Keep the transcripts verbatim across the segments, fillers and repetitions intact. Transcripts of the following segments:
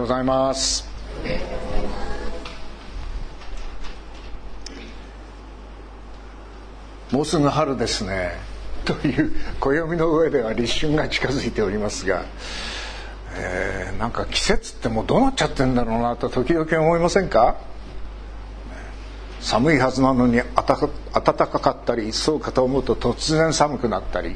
ございます。もうすぐ春ですねという暦の上では立春が近づいておりますが、えー、なんか季節ってもうどうなっちゃってんだろうなと時々思いませんか？寒いはずなのに暖か、暖かかったり、そうかと思うと突然寒くなったり、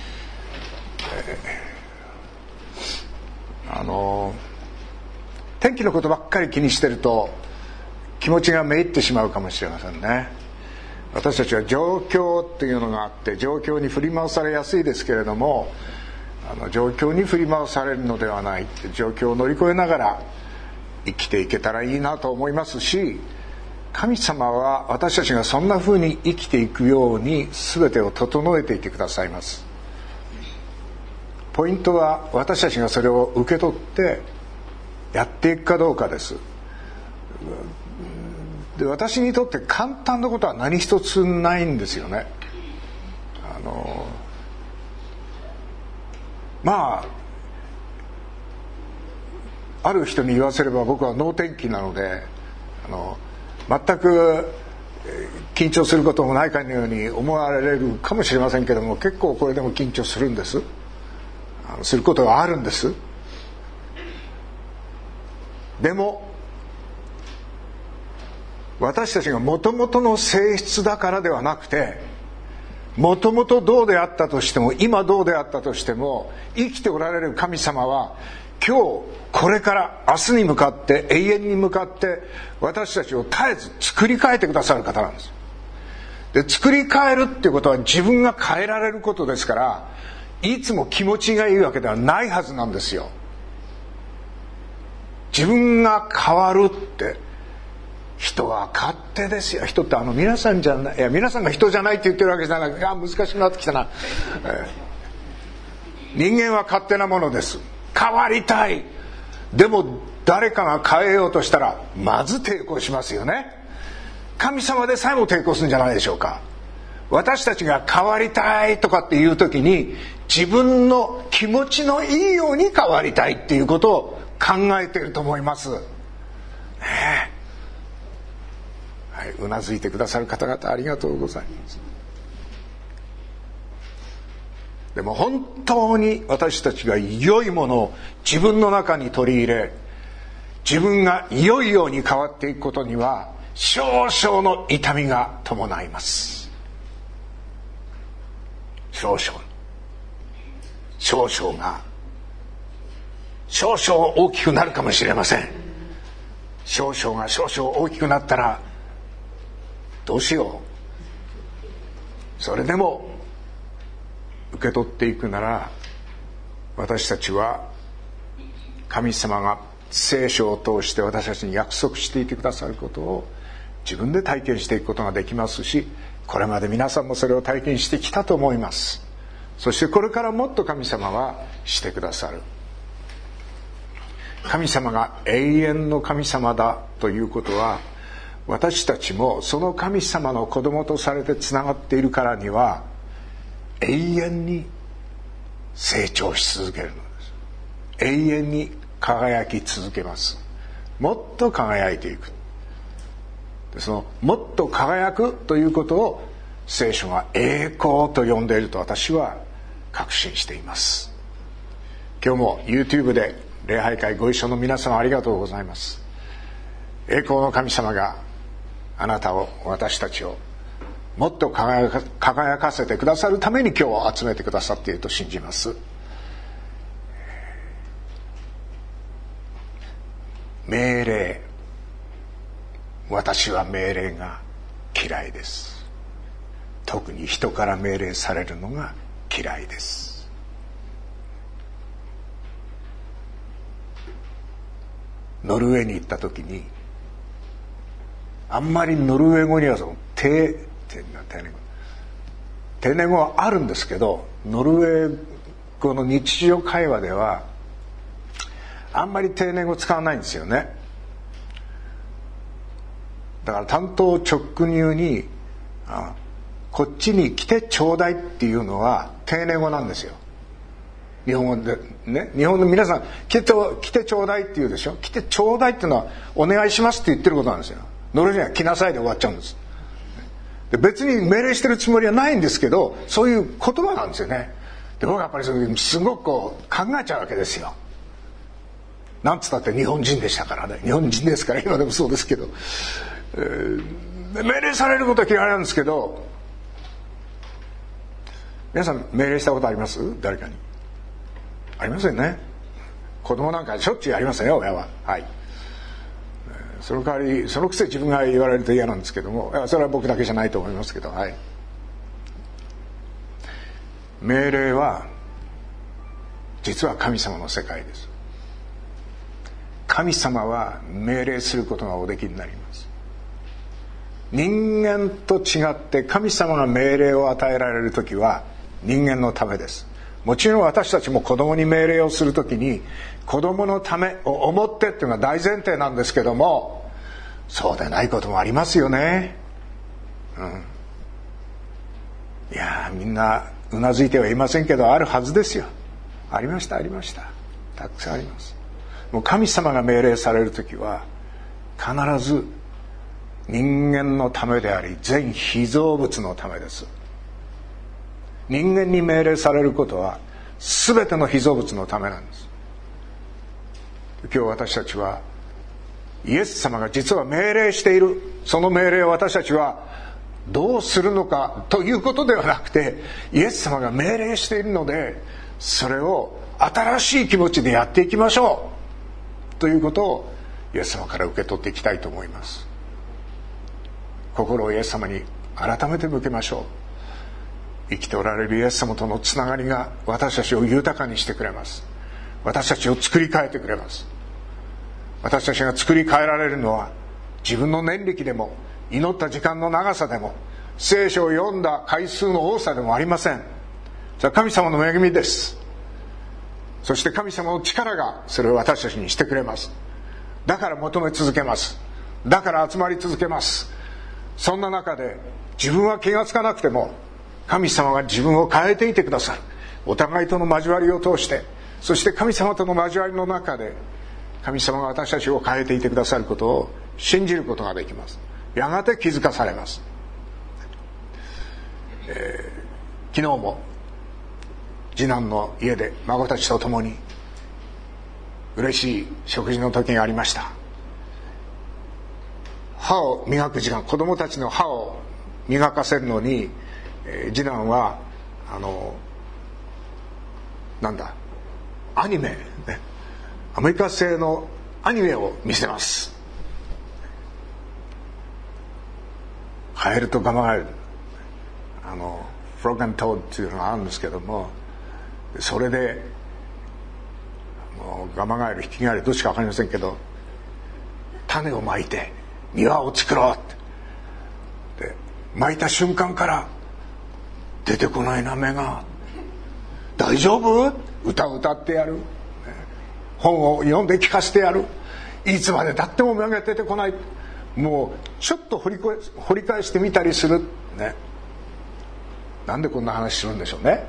えー、あの天気のことばっかり気にしてると気持ちがめいってしまうかもしれませんね。私たちは状況っていうのがあって、状況に振り回されやすいですけれども、あの状況に振り回されるのではないって、状況を乗り越えながら生きていけたらいいなと思いますし、神様は私たちがそんな風に生きていくように全てを整えていてくださいます。ポイントは私たちがそれを受け取ってやっていくかどうかです。で、私にとって簡単なことは何一つないんですよね。あのまあある人に言わせれば僕は能天気なので、あの全く緊張することもないかのように思われるかもしれませんけども、結構これでも緊張するんです。あのすることがあるんです。でも私たちがもともとの性質だからではなくて、もともとどうであったとしても、今どうであったとしても、生きておられる神様は今日これから明日に向かって永遠に向かって私たちを絶えず作り変えてくださる方なんです。で、作り変えるっていうことは自分が変えられることですから、いつも気持ちがいいわけではないはずなんですよ。自分が変わるって、人は勝手ですよ。人ってあの皆さんじゃない、いや皆さんが人じゃないって言ってるわけじゃなくて、あ難しくなってきたな、えー、人間は勝手なものです。変わりたい。でも誰かが変えようとしたらまず抵抗しますよね。神様でさえも抵抗するんじゃないでしょうか。私たちが変わりたいとかっていう時に、自分の気持ちのいいように変わりたいっていうことを考えていると思います、ねえ。はい、うなずいてくださる方々ありがとうございます。でも本当に私たちが良いものを自分の中に取り入れ、自分が良いように変わっていくことには少々の痛みが伴います。少々少々が少々大きくなるかもしれません。少々が少々大きくなったらどうしよう。それでも受け取っていくなら、私たちは神様が聖書を通して私たちに約束していてくださることを自分で体験していくことができますし、これまで皆さんもそれを体験してきたと思います。そしてこれからもっと神様はしてくださる。神様が永遠の神様だということは、私たちもその神様の子供とされてつながっているからには永遠に成長し続けるのです。永遠に輝き続けます。もっと輝いていく。そのもっと輝くということを聖書が栄光と呼んでいると私は確信しています。今日も YouTube で礼拝会ご一緒の皆様ありがとうございます。栄光の神様があなたを、私たちをもっと輝か、輝かせてくださるために今日集めてくださっていると信じます。命令、私は命令が嫌いです。特に人から命令されるのが嫌いです。ノルウェーに行った時に、あんまりノルウェー語にはその定定年語定年語はあるんですけど、ノルウェー語の日常会話ではあんまり定年語使わないんですよね。だから単刀直入にこっちに来てちょうだいっていうのは定年語なんですよ。 日本語でね、日本の皆さん来て、来てちょうだいって言うでしょ。来てちょうだいっていうのはお願いしますって言ってることなんですよ。ノルウェーは来なさいで終わっちゃうんです。で別に命令してるつもりはないんですけど、そういう言葉なんですよね。で僕はやっぱりそれすごくこう考えちゃうわけですよ。なんつったって日本人でしたからね。日本人ですから今でもそうですけど、えー、命令されることは嫌いなんですけど、皆さん命令したことあります？誰かに。ありませんね。子供なんかしょっちゅうやりますよ、親は。はい。その代わりそのくせ自分が言われると嫌なんですけども、それは僕だけじゃないと思いますけど、はい。命令は実は神様の世界です。神様は命令することがおできになります。人間と違って神様が命令を与えられるときは人間のためです。もちろん私たちも子供に命令をするときに子供のためを思ってっていうのが大前提なんですけども、そうでないこともありますよね。うん、いやみんなうなずいてはいませんけど、あるはずですよ。ありましたありました。たくさんあります。もう神様が命令されるときは必ず人間のためであり全被造物のためです。人間に命令されることは全ての被造物のためなんです。今日私たちはイエス様が実は命令している、その命令を私たちはどうするのかということではなくて、イエス様が命令しているのでそれを新しい気持ちでやっていきましょうということをイエス様から受け取っていきたいと思います。心をイエス様に改めて向けましょう。生きておられるイエス様とのつながりが私たちを豊かにしてくれます。私たちを作り変えてくれます。私たちが作り変えられるのは自分の念力でも祈った時間の長さでも聖書を読んだ回数の多さでもありません。それは神様の恵みです。そして神様の力がそれを私たちにしてくれます。だから求め続けます。だから集まり続けます。そんな中で自分は気がつかなくても神様が自分を変えていてくださる。お互いとの交わりを通して、そして神様との交わりの中で神様が私たちを変えていてくださることを信じることができます。やがて気づかされます。えー、昨日も次男の家で孫たちと共に嬉しい食事の時がありました。歯を磨く時間、子供たちの歯を磨かせるのに、えー、次男はあのなんだアニメ、ね、アメリカ製のアニメを見せます。カエルとガマガエル、あのフロッグ&トードっていうのがあるんですけども、それでガマガエルヒキガエルどっちか分かりませんけど、種をまいて庭を作ろうってでまいた瞬間から出てこないな芽が。大丈夫？歌を歌ってやる、本を読んで聞かせてやる、いつまでたっても芽が出てこない。もうちょっと掘りこ掘り返してみたりするね。なんでこんな話するんでしょうね。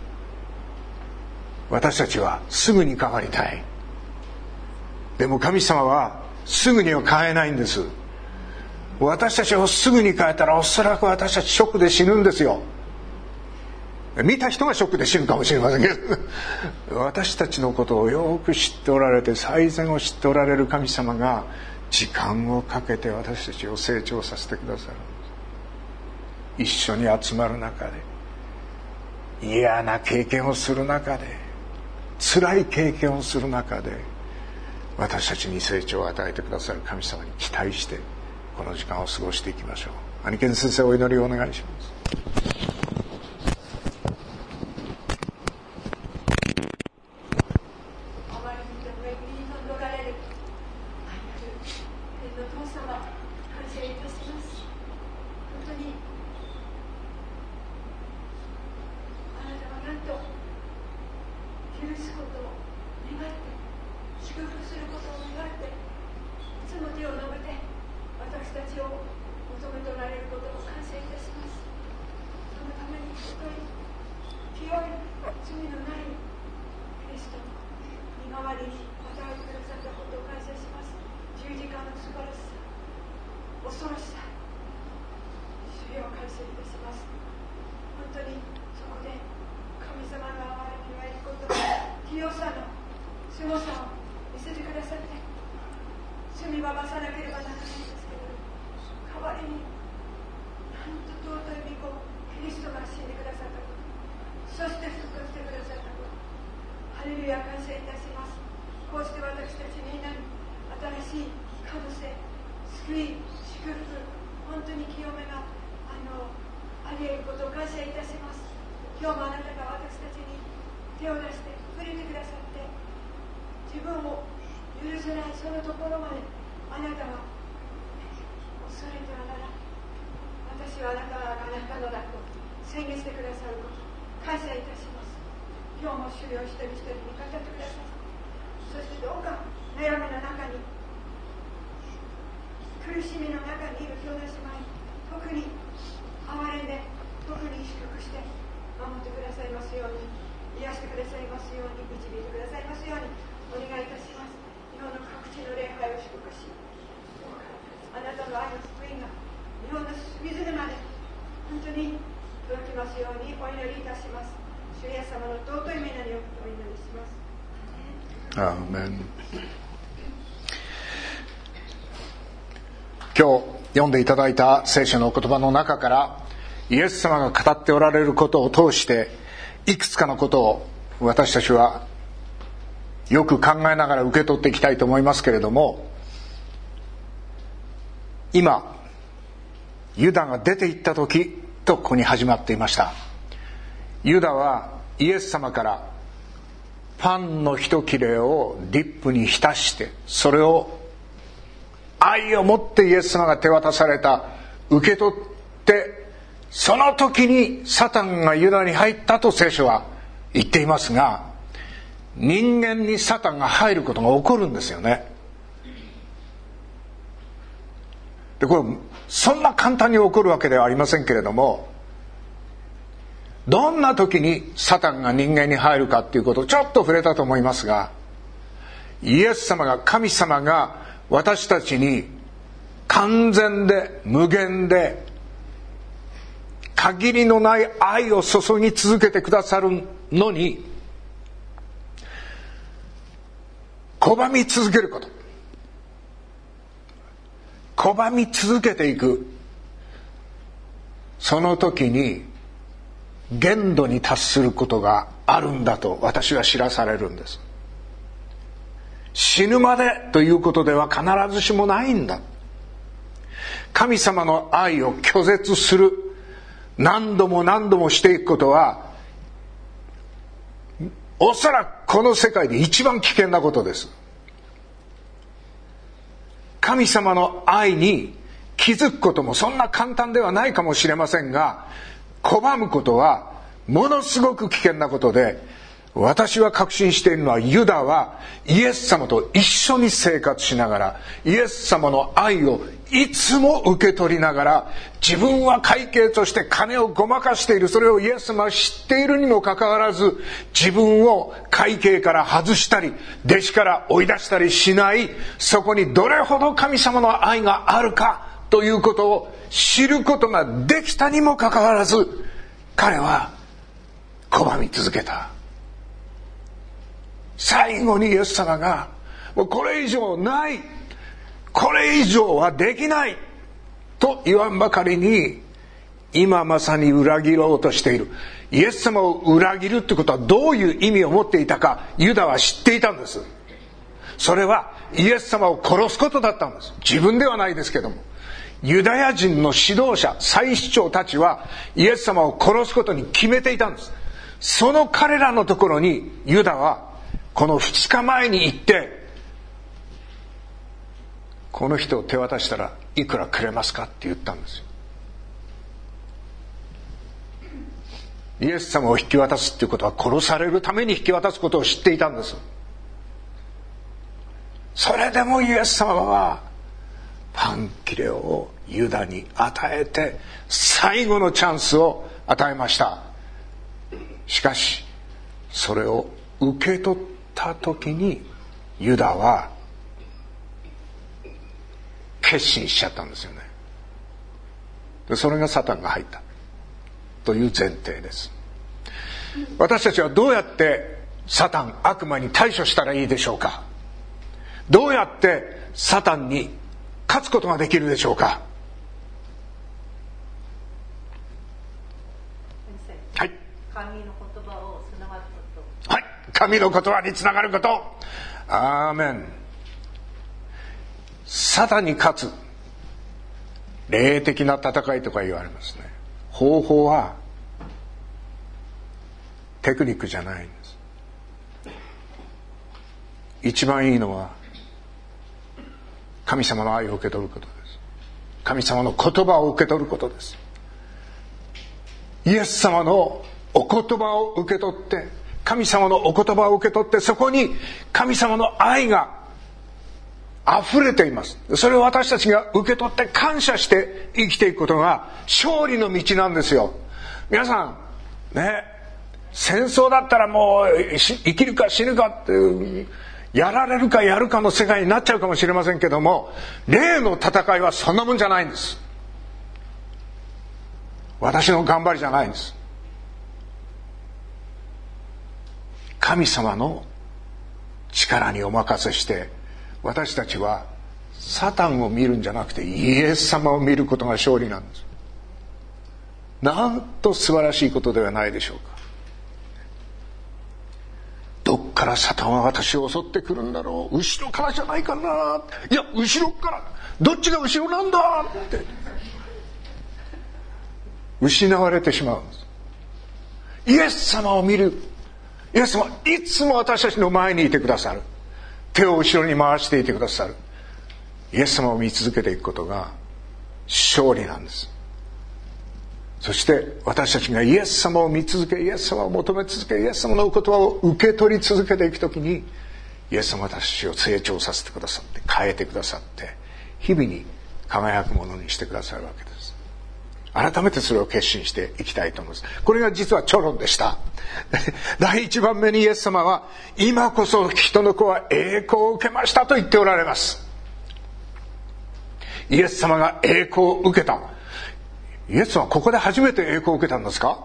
私たちはすぐに変わりたい。でも神様はすぐには変えないんです。私たちをすぐに変えたらおそらく私たちショックで死ぬんですよ。見た人がショックで死ぬかもしれませんけど私たちのことをよく知っておられて、最善を知っておられる神様が時間をかけて私たちを成長させてくださる。一緒に集まる中で、嫌な経験をする中で、辛い経験をする中で、私たちに成長を与えてくださる神様に期待してこの時間を過ごしていきましょう。兄貴先生、お祈りをお願いします。 強さのすごさを見せてくださって、罪は増さなければならないんですけれど、代わりになんと尊い御子キリストが死んでくださったこと、そして復活してくださったこと、ハレルヤ、感謝いたします。こうして私たちみんなに新しい可能性、救い、祝福、本当に清めがあのあり得ることを感謝いたします。今日もあなたが私たちに手を出して触れてくださって、自分を許せないそのところまであなたは恐れてはならない、私はあなたがあなたのだと宣言してくださること、感謝いたします。今日も主よ、一人一人に語ってください。そしてどうか悩みの中に、苦しみの中にいる兄弟姉妹、特に憐れんで、特に祝福して守ってくださいますように、癒してくださいますように、導いてくださいますようにお願いいたします。日本の各地の礼拝を祝福し、あなたの愛の福音が日本の隅々まで本当に届きますようにお祈りいたします。主イエス様の尊い皆によってお祈りします。 アーメン。今日読んでいただいた聖書の言葉の中から、イエス様が語っておられることを通していくつかのことを私たちはよく考えながら受け取っていきたいと思いますけれども、今ユダが出て行った時とここに始まっていました。ユダはイエス様からパンの一切れをディップに浸して、それを愛を持ってイエス様が手渡された受け取って、その時にサタンがユダに入ったと聖書は言っていますが、人間にサタンが入ることが起こるんですよね。でこれそんな簡単に起こるわけではありませんけれども、どんな時にサタンが人間に入るかっていうことをちょっと触れたと思いますが、イエス様が、神様が私たちに完全で無限で限りのない愛を注ぎ続けてくださるのに、拒み続けること、拒み続けていく、その時に限度に達することがあるんだと私は知らされるんです。死ぬまでということでは必ずしもないんだ。神様の愛を拒絶する、何度も何度もしていくことは、おそらくこの世界で一番危険なことです。神様の愛に気づくこともそんな簡単ではないかもしれませんが、拒むことはものすごく危険なことで、私は確信しているのは、ユダはイエス様と一緒に生活しながら、イエス様の愛をいつも受け取りながら、自分は会計として金をごまかしている、それをイエス様は知っているにもかかわらず、自分を会計から外したり弟子から追い出したりしない、そこにどれほど神様の愛があるかということを知ることができたにもかかわらず、彼は拒み続けた。最後にイエス様が、もうこれ以上ない、これ以上はできないと言わんばかりに、今まさに裏切ろうとしているイエス様を裏切るってことはどういう意味を持っていたか、ユダは知っていたんです。それはイエス様を殺すことだったんです。自分ではないですけども、ユダヤ人の指導者、祭司長たちはイエス様を殺すことに決めていたんです。その彼らのところにユダはこのふつかまえに行って、この人を手渡したらいくらくれますかって言ったんですよ。イエス様を引き渡すっていうことは、殺されるために引き渡すことを知っていたんです。それでもイエス様はパン切れをユダに与えて、最後のチャンスを与えました。しかしそれを受け取った時に、ユダは決心しちゃったんですよね。でそれがサタンが入ったという前提です。私たちはどうやってサタン、悪魔に対処したらいいでしょうか？どうやってサタンに勝つことができるでしょうか？はい。 神の言葉をつながること。 はい。神の言葉につながること。アーメン。サタンに勝つ霊的な戦いとか言われますね。方法はテクニックじゃないんです。一番いいのは神様の愛を受け取ることです。神様の言葉を受け取ることです。イエス様のお言葉を受け取って、神様のお言葉を受け取って、そこに神様の愛が溢れています。それを私たちが受け取って感謝して生きていくことが勝利の道なんですよ。皆さんね、戦争だったらもう生きるか死ぬかってやられるかやるかの世界になっちゃうかもしれませんけども、霊の戦いはそんなもんじゃないんです。私の頑張りじゃないんです。神様の力にお任せして、私たちはサタンを見るんじゃなくてイエス様を見ることが勝利なんです。なんと素晴らしいことではないでしょうか。どっからサタンは私を襲ってくるんだろう、後ろからじゃないかな、いや後ろから、どっちが後ろなんだって失われてしまうんです。イエス様を見る。イエス様いつも私たちの前にいてくださる。手を後ろに回していてくださる。イエス様を見続けていくことが勝利なんです。そして私たちがイエス様を見続け、イエス様を求め続け、イエス様のお言葉を受け取り続けていくときに、イエス様は私たちを成長させてくださって、変えてくださって、日々に輝くものにしてくださるわけです。改めてそれを決心していきたいと思います。これが実はチョロンでした。第一番目にイエス様は、今こそ人の子は栄光を受けましたと言っておられます。イエス様が栄光を受けた。イエス様はここで初めて栄光を受けたんですか？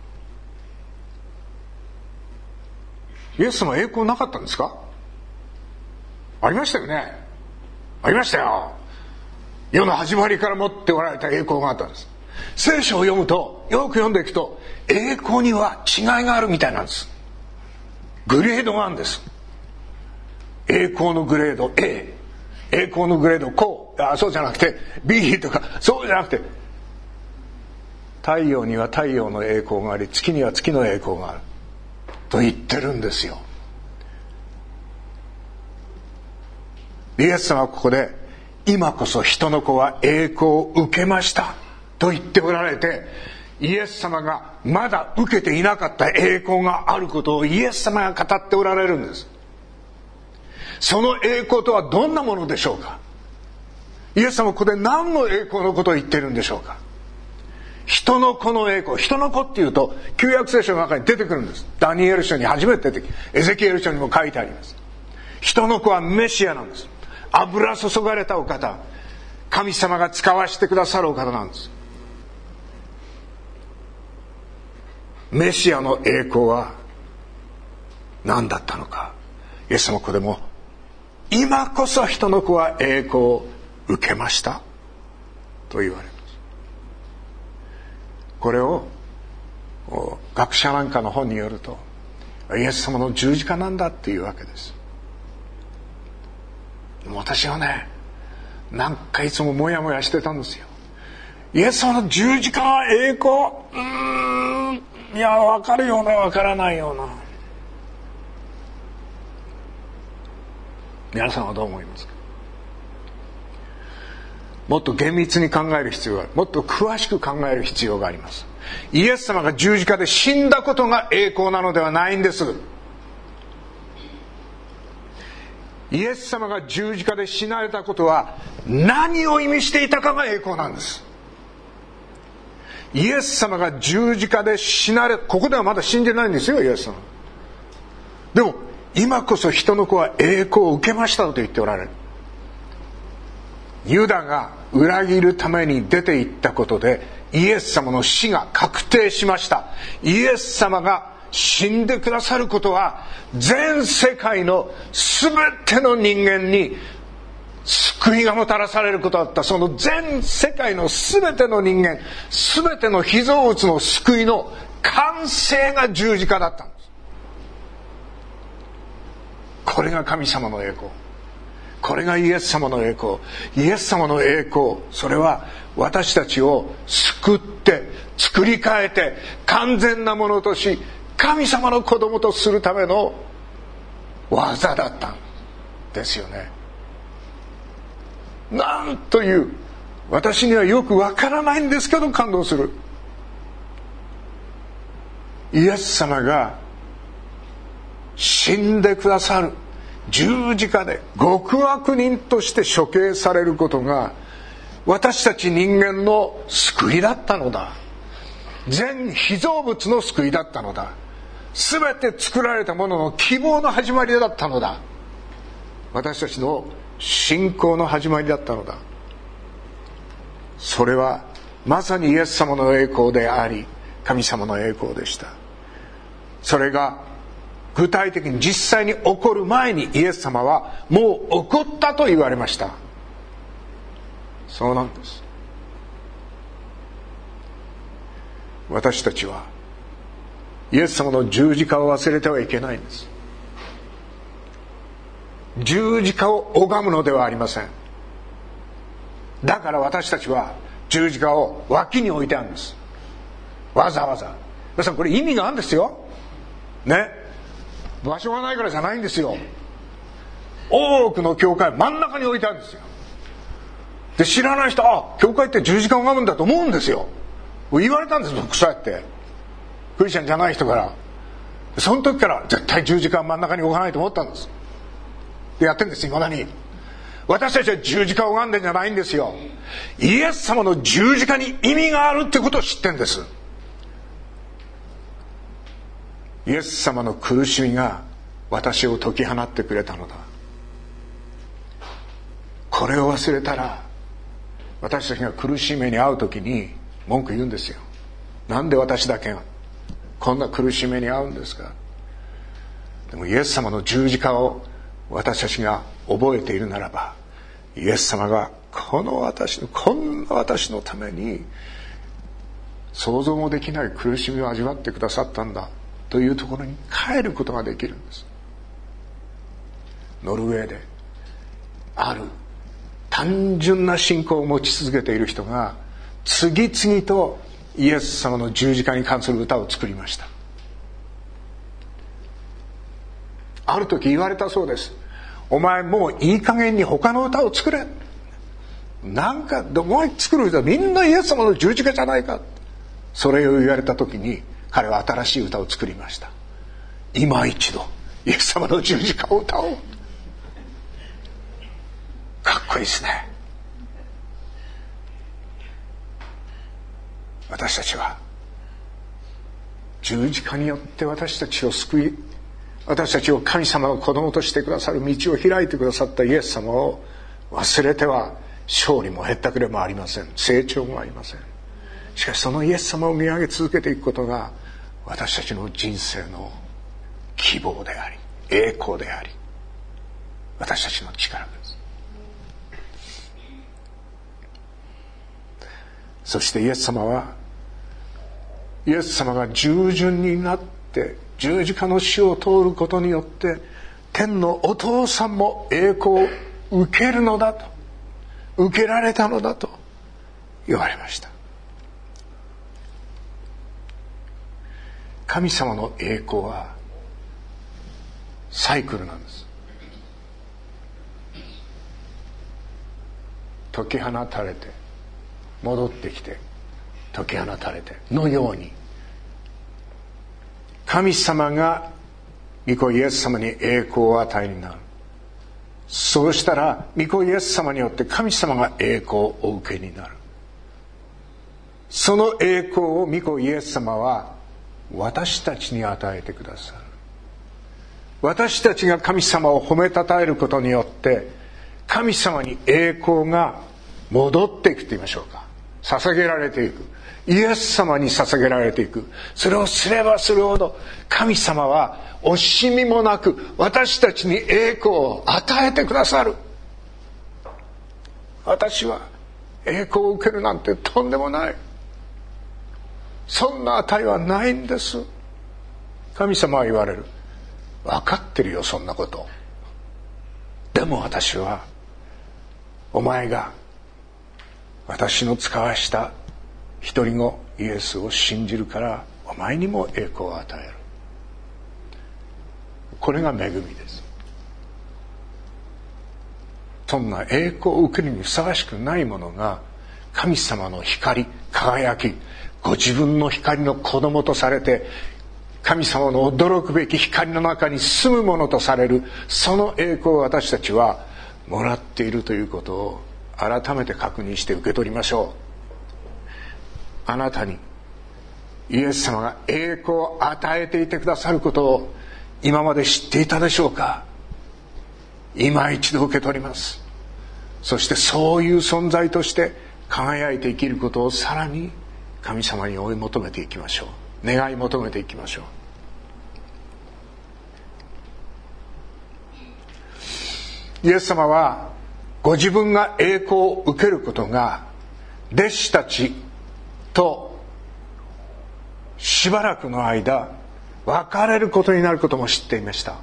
イエス様は栄光なかったんですか？ありましたよね。ありましたよ。世の始まりから持っておられた栄光があったんです。聖書を読むと、よく読んでいくと、栄光には違いがあるみたいなんです。グレードがあるんです。栄光のグレード A、 栄光のグレードこう、あ、そうじゃなくて B とか、そうじゃなくて、太陽には太陽の栄光があり、月には月の栄光があると言ってるんですよ。イエス様はここで、今こそ人の子は栄光を受けましたと言っておられて、イエス様がまだ受けていなかった栄光があることをイエス様が語っておられるんです。その栄光とはどんなものでしょうか？イエス様はここで何の栄光のことを言っているんでしょうか？人の子の栄光。人の子っていうと旧約聖書の中に出てくるんです。ダニエル書に初めて出てきて、エゼキエル書にも書いてあります。人の子はメシアなんです。油注がれたお方、神様が使わせてくださるお方なんです。メシアの栄光は何だったのか。イエス様ここでも、今こそ人の子は栄光を受けましたと言われます。これを学者なんかの本によると、イエス様の十字架なんだっていうわけです。私はね、なんかいつもモヤモヤしてたんですよ。イエス様の十字架は栄光、うーん、いや、分かるような分からないような。皆さんはどう思いますか？もっと厳密に考える必要がある。もっと詳しく考える必要があります。イエス様が十字架で死んだことが栄光なのではないんです。イエス様が十字架で死なれたことは何を意味していたかが栄光なんです。イエス様が十字架で死なれ、ここではまだ死んでないんですよ、イエス様。でも今こそ人の子は栄光を受けましたと言っておられる。ユダが裏切るために出て行ったことでイエス様の死が確定しました。イエス様が死んでくださることは全世界の全ての人間に救いがもたらされることだった。その全世界の全ての人間、全ての被造物の救いの完成が十字架だったんです。これが神様の栄光、これがイエス様の栄光。イエス様の栄光、それは私たちを救って作り変えて完全なものとし、神様の子供とするための技だったんですよね。なんという、私にはよくわからないんですけど感動する。イエス様が死んでくださる、十字架で極悪人として処刑されることが私たち人間の救いだったのだ。全被造物の救いだったのだ。すべて作られたものの希望の始まりだったのだ。私たちの信仰の始まりだったのだ。それはまさにイエス様の栄光であり、神様の栄光でした。それが具体的に実際に起こる前にイエス様はもう起こったと言われました。そうなんです。私たちはイエス様の十字架を忘れてはいけないんです。十字架を拝むのではありません。だから私たちは十字架を脇に置いてあるんです。わざわざ。皆さんこれ意味があるんですよ。ね。場所がないからじゃないんですよ。多くの教会真ん中に置いてあるんですよ。で、知らない人、あ、教会って十字架を拝むんだと思うんですよ。言われたんです僕そうやって。クリスチャンじゃない人から。その時から絶対十字架を真ん中に置かないと思ったんです。でやってるんです、未だに。私たちは十字架を拝んでんじゃないんですよ。イエス様の十字架に意味があるってことを知ってんです。イエス様の苦しみが私を解き放ってくれたのだ。これを忘れたら私たちが苦しい目に遭う時に文句言うんですよ。なんで私だけがこんな苦しい目に遭うんですか。でもイエス様の十字架を私たちが覚えているならば、イエス様がこの私のこんな私のために想像もできない苦しみを味わってくださったんだというところに帰ることができるんです。ノルウェーである単純な信仰を持ち続けている人が次々とイエス様の十字架に関する歌を作りました。ある時言われたそうです。お前もういい加減に他の歌を作れ。なんかお前作る歌はみんなイエス様の十字架じゃないか。それを言われた時に彼は新しい歌を作りました。今一度イエス様の十字架を歌おう。かっこいいですね。私たちは十字架によって私たちを救い、私たちを神様の子供としてくださる道を開いてくださったイエス様を忘れては勝利もへったくれもありません。成長もありません。しかしそのイエス様を見上げ続けていくことが私たちの人生の希望であり栄光であり私たちの力です。そしてイエス様はイエス様が従順になって十字架の死を通ることによって天のお父さんも栄光を受けるのだと、受けられたのだと言われました。神様の栄光はサイクルなんです。解き放たれて戻ってきて解き放たれてのように、神様が御子イエス様に栄光を与えになる。そうしたら御子イエス様によって神様が栄光をお受けになる。その栄光を御子イエス様は私たちに与えてくださる。私たちが神様を褒めたたえることによって神様に栄光が戻っていくと言いましょうか。 捧げられていく。イエス様に捧げられていく。それをすればするほど神様は惜しみもなく私たちに栄光を与えてくださる。私は栄光を受けるなんてとんでもない。そんな値はないんです。神様は言われる。分かってるよ、そんなこと。でも私はお前が私の使わした一人子イエスを信じるからお前にも栄光を与える。これが恵みです。そんな栄光を受けるにふさわしくないものが神様の光、輝き、ご自分の光の子供とされて神様の驚くべき光の中に住むものとされる、その栄光を私たちはもらっているということを改めて確認して受け取りましょう。あなたにイエス様が栄光を与えていてくださることを今まで知っていたでしょうか。今一度受け取ります。そしてそういう存在として輝いて生きることをさらに神様に追い求めていきましょう。願い求めていきましょう。イエス様はご自分が栄光を受けることが弟子たちとしばらくの間別れることになることも知っていました。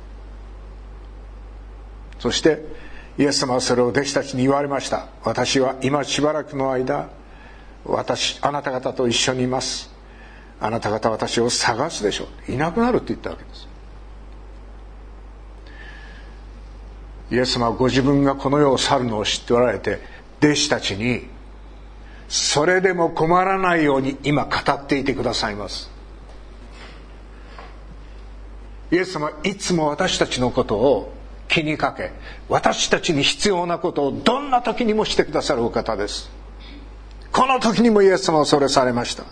そしてイエス様はそれを弟子たちに言われました。私は今しばらくの間私あなた方と一緒にいます。あなた方は私を探すでしょう。いなくなるって言ったわけです。イエス様はご自分がこの世を去るのを知っておられて、弟子たちにそれでも困らないように今語っていてくださいます。イエス様はいつも私たちのことを気にかけ、私たちに必要なことをどんな時にもしてくださるお方です。この時にもイエス様はそれされました。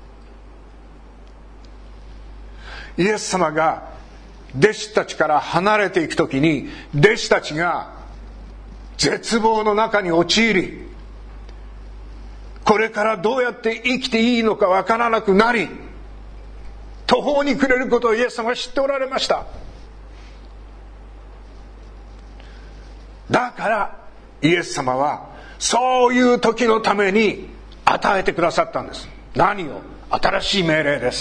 イエス様が弟子たちから離れていく時に、弟子たちが絶望の中に陥り、これからどうやって生きていいのかわからなくなり、途方に暮れることをイエス様は知っておられました。だからイエス様はそういう時のために与えてくださったんです。何を？新しい命令です。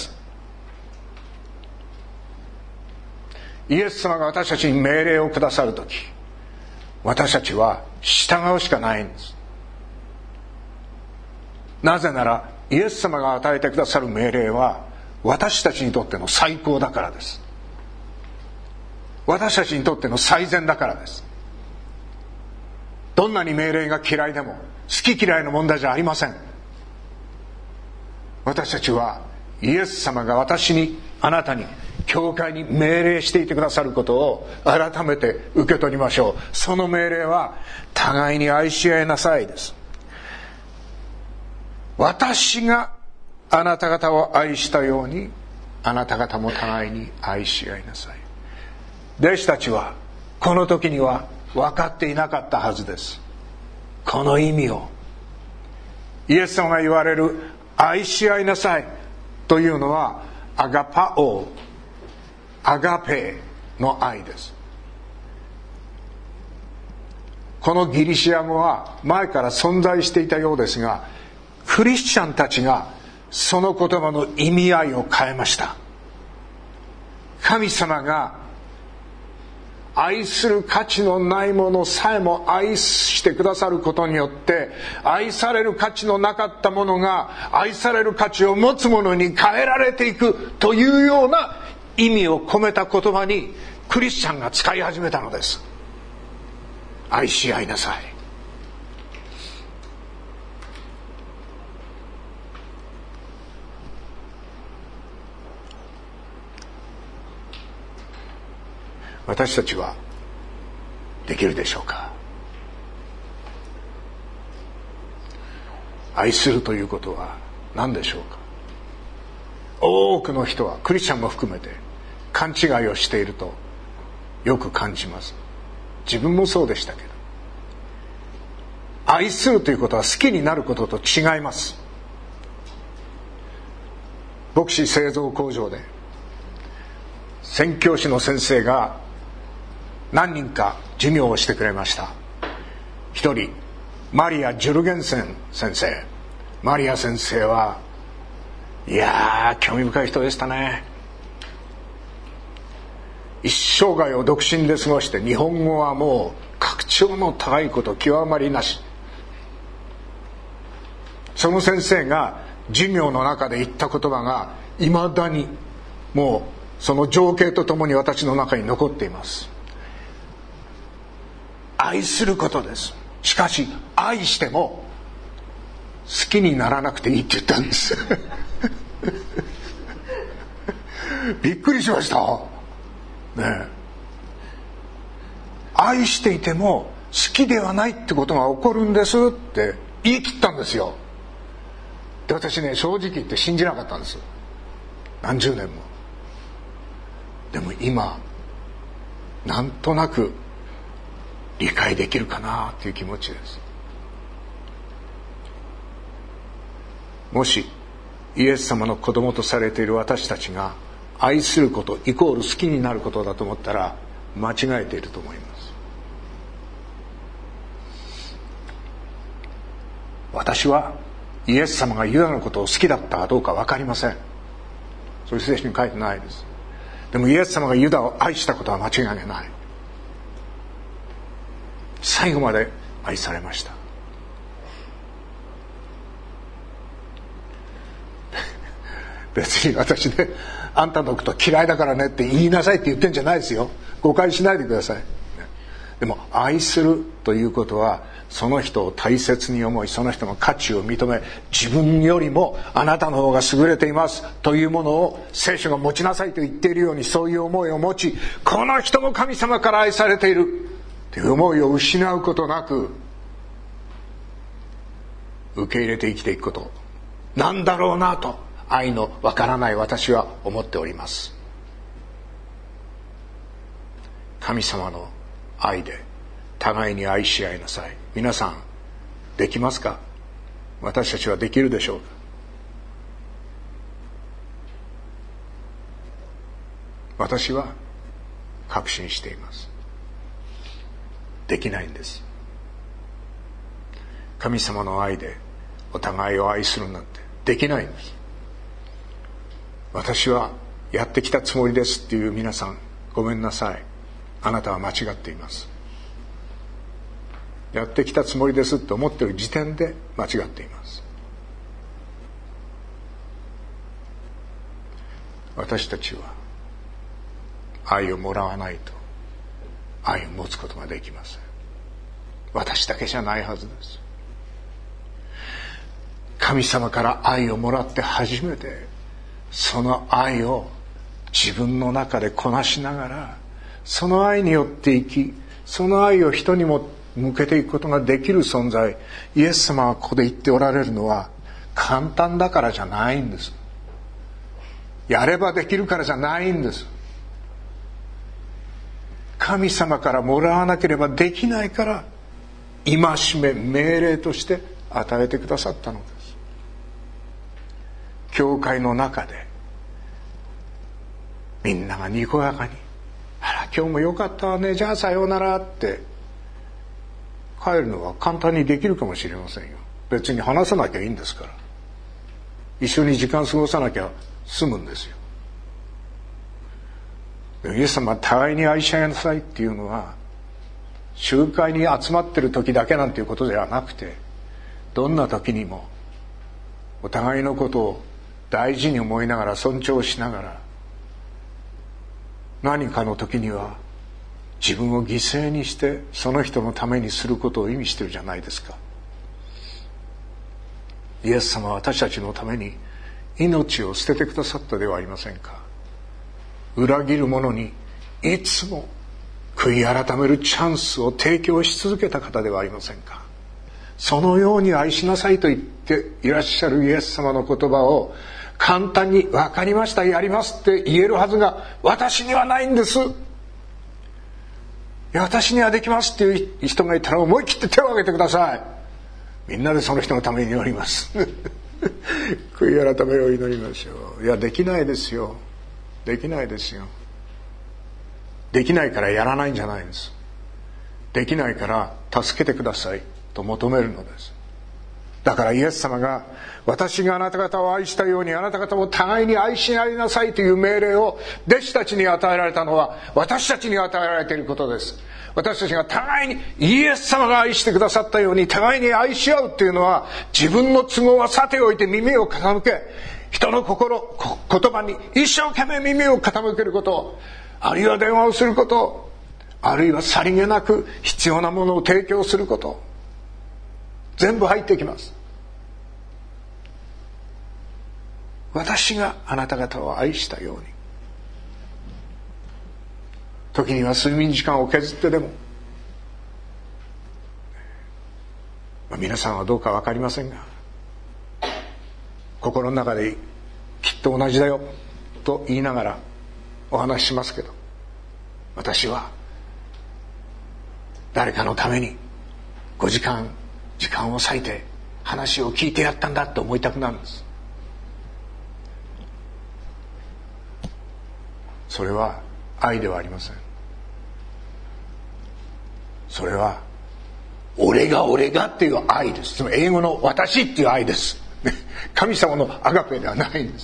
イエス様が私たちに命令をくださる時、私たちは従うしかないんです。なぜならイエス様が与えてくださる命令は私たちにとっての最高だからです。私たちにとっての最善だからです。どんなに命令が嫌いでも好き嫌いの問題じゃありません。私たちはイエス様が私に、あなたに、教会に命令していてくださることを改めて受け取りましょう。その命令は互いに愛し合いなさいです。私があなた方を愛したようにあなた方も互いに愛し合いなさい。弟子たちはこの時には分かっていなかったはずです。この意味を。イエス様が言われる愛し合いなさいというのはアガパオ、アガペの愛です。このギリシア語は前から存在していたようですが、クリスチャンたちがその言葉の意味合いを変えました。神様が愛する価値のないものさえも愛してくださることによって、愛される価値のなかったものが愛される価値を持つものに変えられていくというような意味を込めた言葉にクリスチャンが使い始めたのです。愛し合いなさい。私たちはできるでしょうか。愛するということは何でしょうか。多くの人はクリスチャンも含めて勘違いをしているとよく感じます。自分もそうでしたけど、 愛するということは好きになることと違います。牧師製造工場で宣教師の先生が何人か授業をしてくれました。一人、マリア・ジュルゲンセン先生。マリア先生はいやー興味深い人でしたね。一生涯を独身で過ごして、日本語はもう格調の高いこと極まりなし。その先生が授業の中で言った言葉がいまだにもうその情景とともに私の中に残っています。愛することです。しかし愛しても好きにならなくていいって言ったんですびっくりしましたね。え愛していても好きではないってことが起こるんですって言い切ったんですよ。で、私ね、正直言って信じなかったんです。何十年も。でも今なんとなく理解できるかなという気持ちです。もしイエス様の子供とされている私たちが愛することイコール好きになることだと思ったら間違えていると思います。私はイエス様がユダのことを好きだったかどうか分かりません。そういう聖書に書いてないです。でもイエス様がユダを愛したことは間違いない。最後まで愛されました別に私ね、あんたのこと嫌いだからねって言いなさいって言ってんじゃないですよ。誤解しないでください。でも愛するということはその人を大切に思い、その人の価値を認め、自分よりもあなたの方が優れていますというものを聖書が持ちなさいと言っているように、そういう思いを持ち、この人も神様から愛されているという思いを失うことなく受け入れて生きていくことなんだろうなと、愛のわからない私は思っております。神様の愛で互いに愛し合いなさい。皆さんできますか？私たちはできるでしょうか？私は確信しています。できないんです。神様の愛でお互いを愛するなんてできないんです。私はやってきたつもりですっていう皆さん、ごめんなさい。あなたは間違っています。やってきたつもりですって思っている時点で間違っています。私たちは愛をもらわないと愛を持つことができません。私だけじゃないはずです。神様から愛をもらって初めてその愛を自分の中でこなしながら、その愛によって生き、その愛を人にも向けていくことができる存在。イエス様がここで言っておられるのは簡単だからじゃないんです。やればできるからじゃないんです。神様からもらわなければできないから戒め、命令として与えてくださったのです。教会の中でみんながにこやかに、あら今日もよかったわね、じゃあさようならって帰るのは簡単にできるかもしれませんよ。別に話さなきゃいいんですから。一緒に時間過ごさなきゃ済むんですよ。イエス様は互いに愛し合いなさいっていうのは集会に集まってる時だけなんていうことではなくて、どんな時にもお互いのことを大事に思いながら、尊重しながら、何かの時には自分を犠牲にしてその人のためにすることを意味してるじゃないですか。イエス様は私たちのために命を捨ててくださったではありませんか。裏切る者にいつも悔い改めるチャンスを提供し続けた方ではありませんか。そのように愛しなさいと言っていらっしゃるイエス様の言葉を簡単に分かりました、やりますって言えるはずが私にはないんです。いや、私にはできますっていう人がいたら思い切って手を挙げてください。 みんなでその人のために祈ります悔い改めを祈りましょう。いや、できないですよ。できないですよ。できないからやらないんじゃないんです。できないから助けてくださいと求めるのです。だからイエス様が、私があなた方を愛したようにあなた方も互いに愛し合いなさいという命令を弟子たちに与えられたのは、私たちに与えられていることです。私たちが互いにイエス様が愛してくださったように互いに愛し合うっていうのは、自分の都合はさておいて耳を傾け、人の心、言葉に一生懸命耳を傾けること、あるいは電話をすること、あるいはさりげなく必要なものを提供すること、全部入ってきます。私があなた方を愛したように。時には睡眠時間を削ってでも、まあ、皆さんはどうか分かりませんが、心の中できっと同じだよと言いながらお話ししますけど、私は誰かのためにごじかん時間を割いて話を聞いてやったんだって思いたくなるんです。それは愛ではありません。それは俺が俺がっていう愛です。つまり英語の私っていう愛です。神様のアガペではないんです。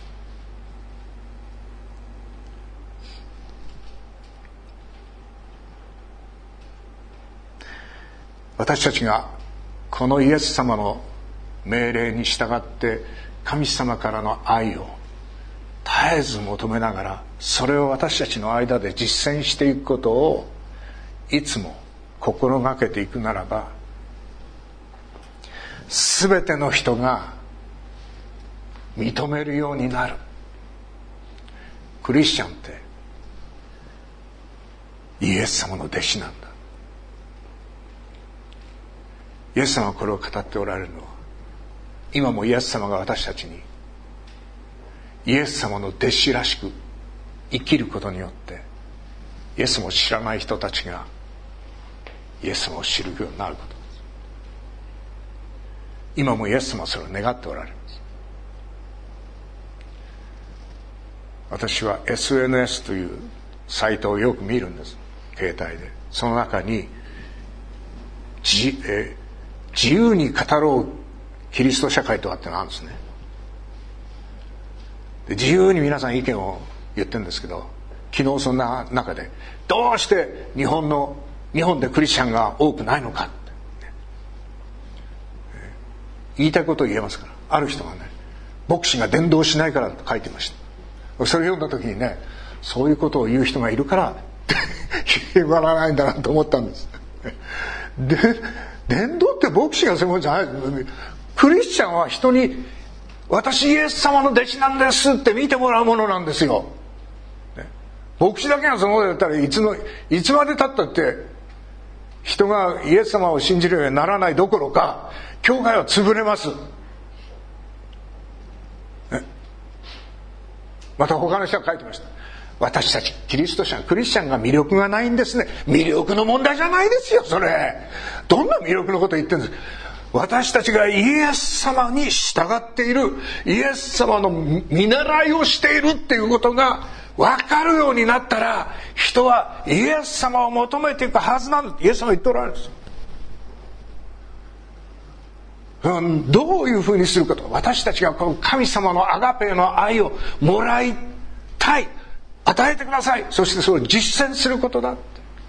私たちがこのイエス様の命令に従って神様からの愛を絶えず求めながら、それを私たちの間で実践していくことをいつも心がけていくならば、すべての人が認めるようになる。クリスチャンってイエス様の弟子なんだ。イエス様はこれを語っておられるのは、今もイエス様が私たちにイエス様の弟子らしく生きることによって、イエス様を知らない人たちがイエス様を知るようになることです。今もイエス様はそれを願っておられます。私は エスエヌエス というサイトをよく見るんです、携帯で。その中に自、えー、自由に語ろうキリスト社会とはってのがあるんですね。で、自由に皆さん意見を言ってるんですけど、昨日そんな中でどうして日本の日本でクリスチャンが多くないのかって、ね、言いたいことを言えますから。ある人がね、牧師が伝道しないからと書いてました。それ読んだ時にね、そういうことを言う人がいるから言わないんだなと思ったんです。で、伝道って牧師がするもんじゃない。クリスチャンは人に私イエス様の弟子なんですって見てもらうものなんですよ。ね、牧師だけがそのことだったらいつのいつまで経ったって人がイエス様を信じるようにならないどころか、教会は潰れます。ね、また他の人が書いてました。私たちキリスト者クリスチャンが魅力がないんですね。魅力の問題じゃないですよ、それ。どんな魅力のこと言ってるんですか。私たちがイエス様に従っている、イエス様の見習いをしているっていうことが分かるようになったら、人はイエス様を求めていくはずなんだ。イエス様は言っておられるんですよ。うん、どういうふうにするかと。私たちがこの神様のアガペの愛をもらいたい、与えてください、そしてそれを実践することだって。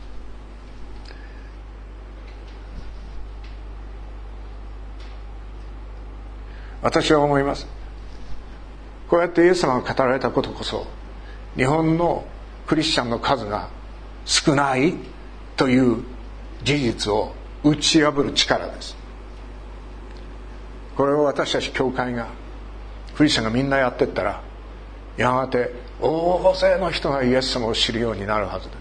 私は思います。こうやってイエス様が語られたことこそ、日本のクリスチャンの数が少ないという事実を打ち破る力です。これを私たち教会が、クリスチャンがみんなやっていったら、やがて大勢の人がイエス様を知るようになるはずです。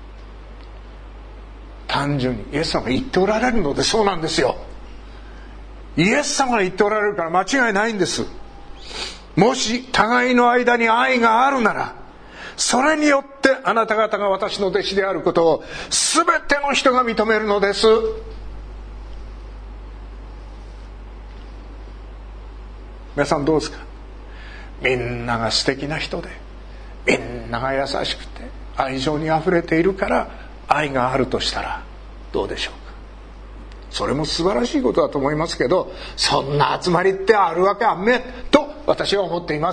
単純にイエス様が言っておられるのでそうなんですよ。イエス様が言っておられるから間違いないんです。もし互いの間に愛があるなら、それによってあなた方が私の弟子であることを全ての人が認めるのです。 皆さんどうですか？みんなが素敵な人で、みんなが優しくて愛情にあふれているから愛があるとしたらどうでしょうか？それも素晴らしいことだと思いますけど、そんな集まりってあるわけあんめと私は思っています。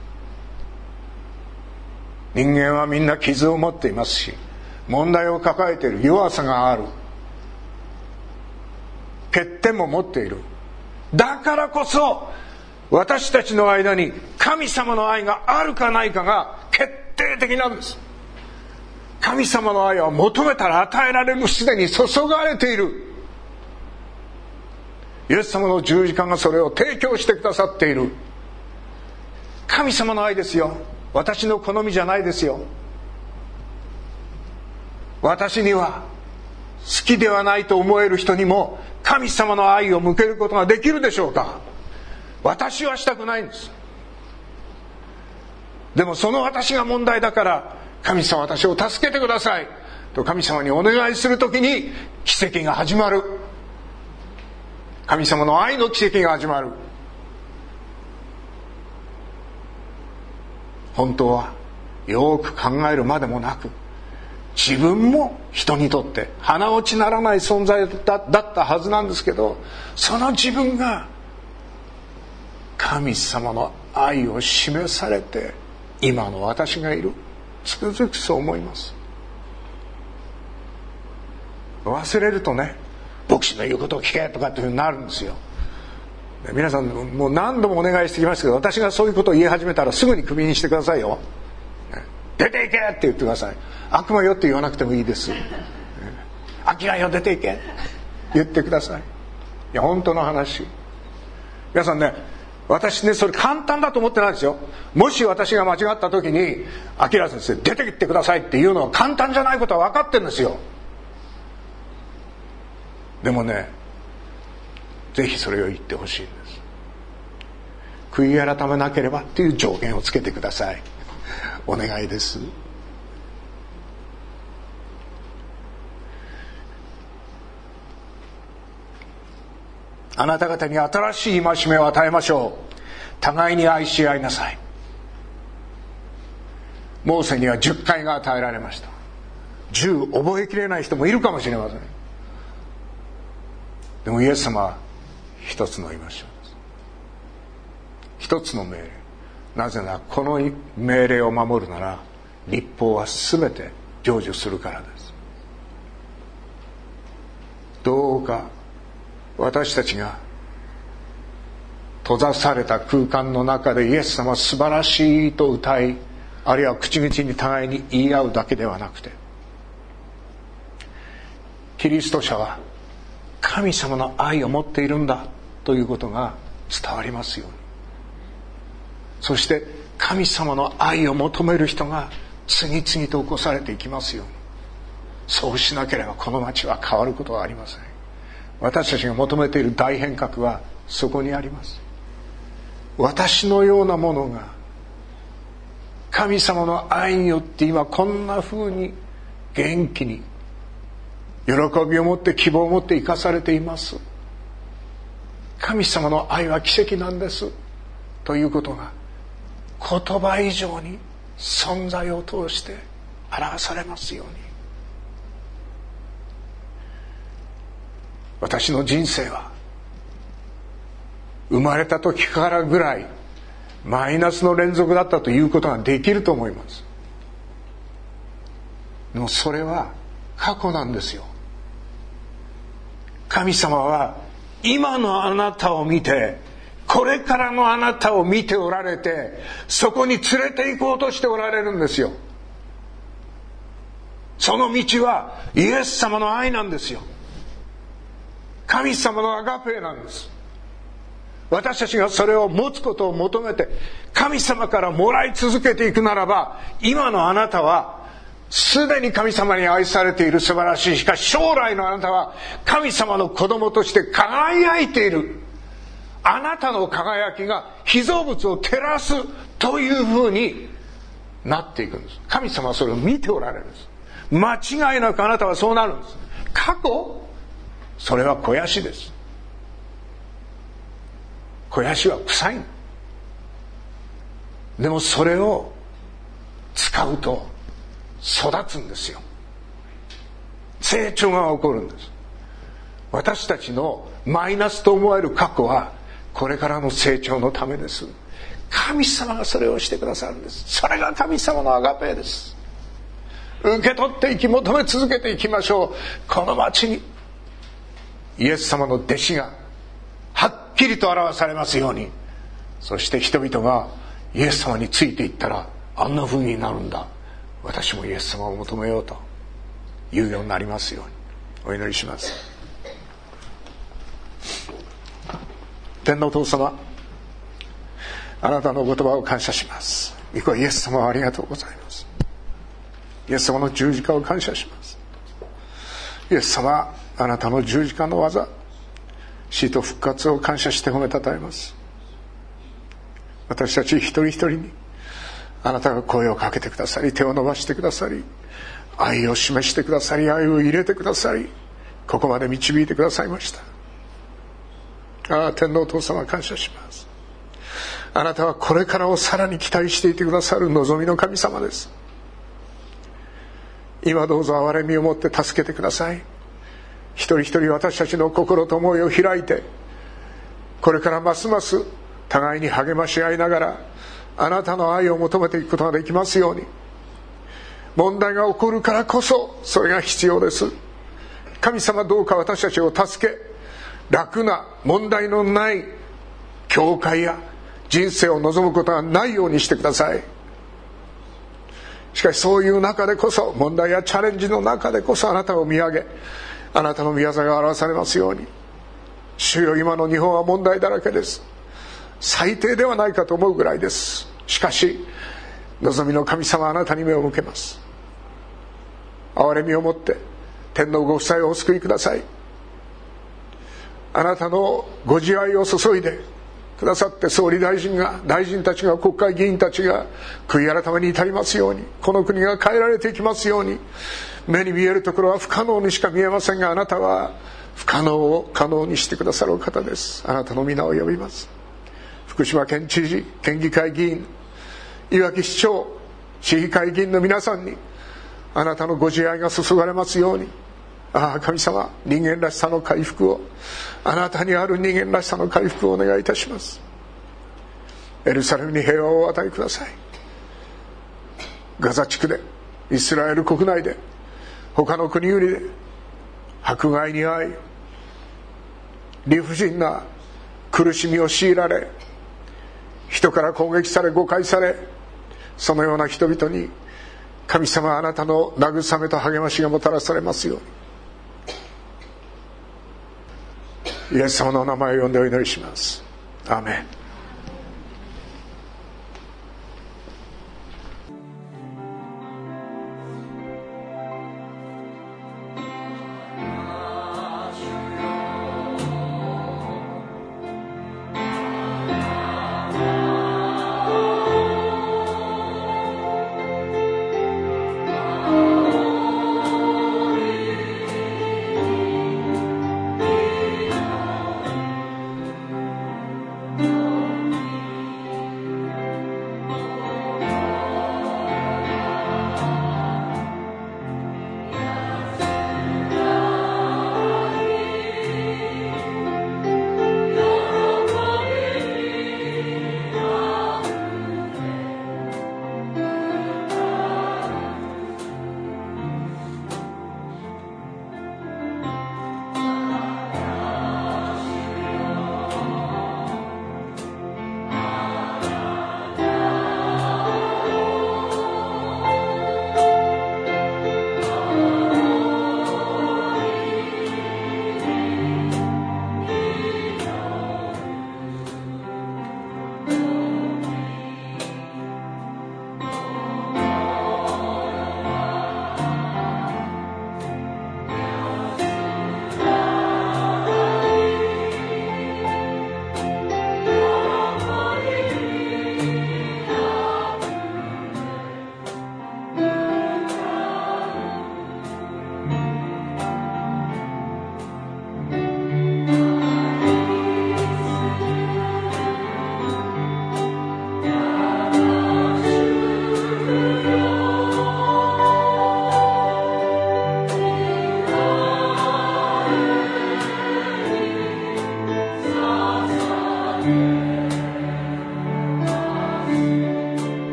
人間はみんな傷を持っていますし、問題を抱えている、弱さがある、欠点も持っている。だからこそ私たちの間に神様の愛があるかないかが決定的なんです。神様の愛は求めたら与えられる、すでに注がれている。イエス様の十字架がそれを提供してくださっている。神様の愛ですよ。私の好みじゃないですよ。私には好きではないと思える人にも神様の愛を向けることができるでしょうか？私はしたくないんです。でもその私が問題だから、神様私を助けてくださいと神様にお願いするときに奇跡が始まる。神様の愛の奇跡が始まる。本当はよく考えるまでもなく、自分も人にとって鼻落ちならない存在だったはずなんですけど、その自分が神様の愛を示されて今の私がいる。つくづくそう思います。忘れるとね、牧師の言うことを聞けとかっていうふうになるんですよ。皆さんもう何度もお願いしてきましたけど、私がそういうことを言い始めたらすぐにクビにしてくださいよ。出ていけって言ってください。悪魔よって言わなくてもいいです。アキラよ出ていけ言ってください。いや本当の話。皆さんね、私ね、それ簡単だと思ってないんですよ。もし私が間違った時にアキラ先生出て行ってくださいっていうのは簡単じゃないことは分かってるんですよ。でもね、ぜひそれを言ってほしいんです。悔い改めなければっていう条件をつけてください。お願いです。あなた方に新しい戒めを与えましょう。互いに愛し合いなさい。モーセにはじゅっかいが与えられました。じゅう覚えきれない人もいるかもしれません。でもイエス様は一つの戒めです。一つの命令。なぜならこの命令を守るなら律法は全て成就するからです。どうか私たちが閉ざされた空間の中でイエス様素晴らしいと歌い、あるいは口々に互いに言い合うだけではなくて、キリスト者は神様の愛を持っているんだということが伝わりますように、そして神様の愛を求める人が次々と起こされていきますように。そうしなければこの町は変わることはありません。私たちが求めている大変革はそこにあります。私のようなものが神様の愛によって今こんな風に元気に喜びを持って希望を持って生かされています。神様の愛は奇跡なんですということが言葉以上に存在を通して表されますように。私の人生は生まれた時からぐらいマイナスの連続だったということができると思います。でもそれは過去なんですよ。神様は今のあなたを見て、これからのあなたを見ておられて、そこに連れて行こうとしておられるんですよ。その道はイエス様の愛なんですよ。神様のアガペーなんです。私たちがそれを持つことを求めて神様からもらい続けていくならば、今のあなたはすでに神様に愛されている素晴らしい。しかし将来のあなたは神様の子供として輝いている。あなたの輝きが被造物を照らすというふうになっていくんです。神様はそれを見ておられるんです。間違いなくあなたはそうなるんです。過去、それは肥やしです。 肥やしは臭い。でもそれを使うと育つんですよ。成長が起こるんです。私たちのマイナスと思われる過去はこれからの成長のためです。神様がそれをしてくださるんです。それが神様のアガペーです。受け取っていき、求め続けていきましょう。この町にイエス様の弟子がはっきりと表されますように。そして人々がイエス様についていったらあんな風になるんだ、私もイエス様を求めようというようになりますようにお祈りします。天のお父様、あなたの言葉を感謝します。イエス様はありがとうございます。イエス様の十字架を感謝します。イエス様、あなたの十字架の技、死と復活を感謝して褒めたたえます。私たち一人一人にあなたが声をかけてくださり、手を伸ばしてくださり、愛を示してくださり、愛を入れてくださり、ここまで導いてくださいました。ああ、天のお父様、感謝します。あなたはこれからをさらに期待していてくださる望みの神様です。今どうぞ憐れみを持って助けてください。一人一人私たちの心と思いを開いて、これからますます互いに励まし合いながらあなたの愛を求めていくことができますように。問題が起こるからこそそれが必要です。神様、どうか私たちを助け、楽な問題のない教会や人生を望むことがないようにしてください。しかしそういう中でこそ、問題やチャレンジの中でこそあなたを見上げ、あなたの御業が表されますように。主よ、今の日本は問題だらけです。最低ではないかと思うぐらいです。しかし望みの神様、あなたに目を向けます。憐れみを持って天のご夫妻をお救いください。あなたのご慈愛を注いでくださって、総理大臣が、大臣たちが、国会議員たちが悔い改めに至りますように、この国が変えられていきますように。目に見えるところは不可能にしか見えませんが、あなたは不可能を可能にしてくださるお方です。あなたの皆を呼びます。福島県知事、県議会議員、いわき市長、市議会議員の皆さんにあなたのご慈愛が注がれますように。ああ、神様、人間らしさの回復を、あなたにある人間らしさの回復をお願いいたします。エルサレムに平和をお与えください。ガザ地区で、イスラエル国内で、他の国々で迫害に遭い、理不尽な苦しみを強いられ、人から攻撃され誤解され、そのような人々に神様、あなたの慰めと励ましがもたらされますように。イエス様のお名前を呼んでお祈りします。アーメン。 Oh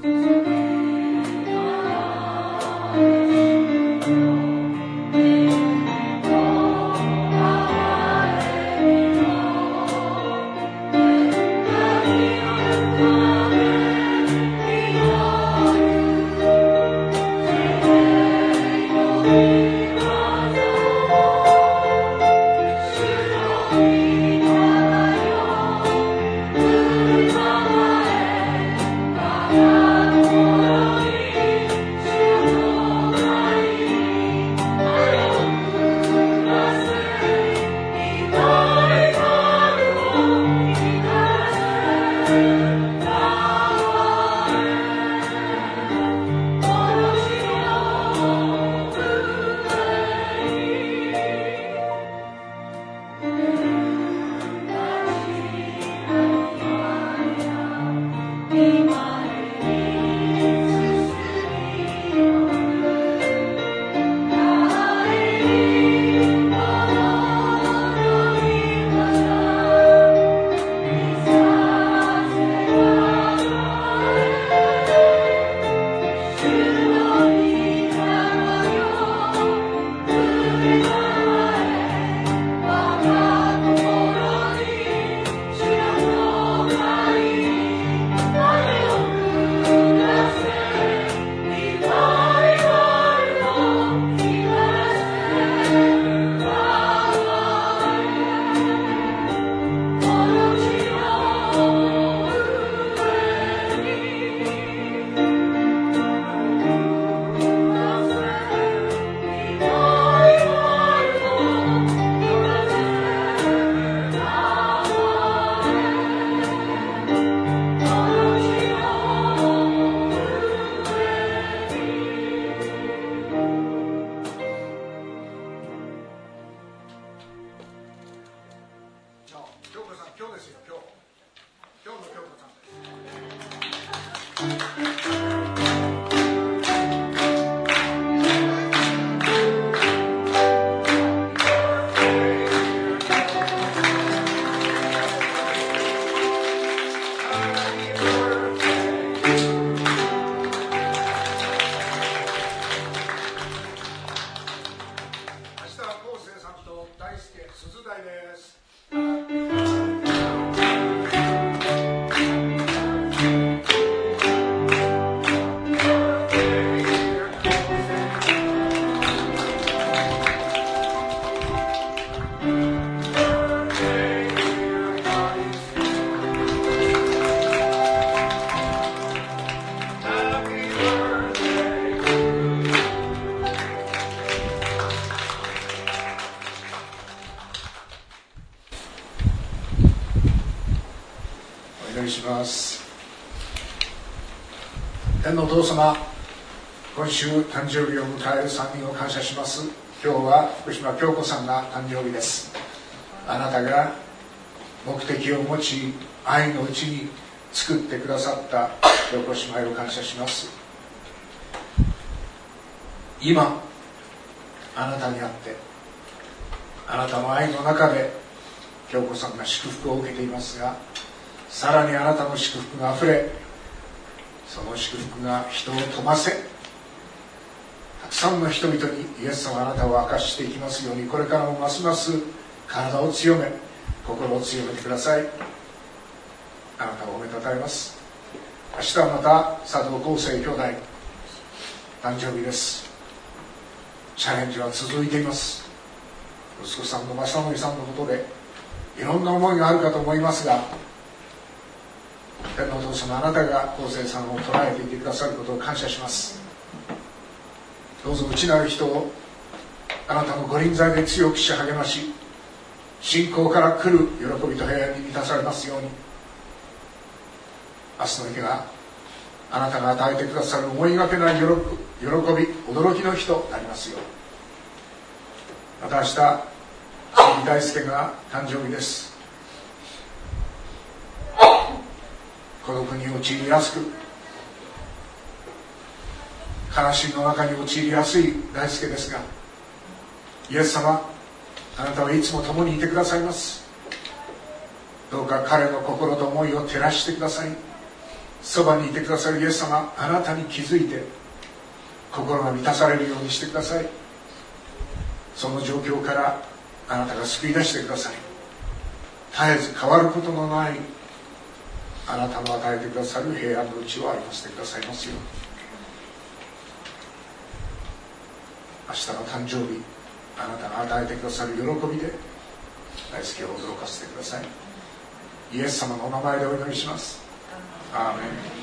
天のお父様、今週誕生日を迎えるさんにんを感謝します。今日は福島京子さんが誕生日です。あなたが目的を持ち愛のうちに作ってくださった京子姉妹を感謝します。今あなたにあってあなたの愛の中で京子さんが祝福を受けていますが、さらにあなたの祝福があふれ、その祝福が人を富ませ、たくさんの人々にイエス様あなたを明かしていきますように、これからもますます体を強め心を強めてください。あなたを褒めたたえます。明日はまた佐藤康生兄弟誕生日です。チャレンジは続いています。息子さんの正則さんのことでいろんな思いがあるかと思いますが、天のお父様、あなたが康生さんを捉えていてくださることを感謝します。どうぞ内なる人をあなたのご臨在で強くし励まし、信仰から来る喜びと平安に満たされますように。明日の日があなたが与えてくださる思いがけない喜び、驚きの日となりますよう。また明日、杉大輔が誕生日です。孤独に陥りやすく、悲しみの中に陥りやすい大輔ですが、イエス様、あなたはいつも共にいてくださいます。どうか彼の心と思いを照らしてください。 そばにいてくださるイエス様、あなたに気づいて心が満たされるようにしてください。その状況からあなたが救い出してください。絶えず変わることのないあなたの与えてくださる平安のうちを歩ませてくださいますように。明日の誕生日、あなたが与えてくださる喜びで大輔を驚かせてください。イエス様のお名前でお祈りします。アーメン。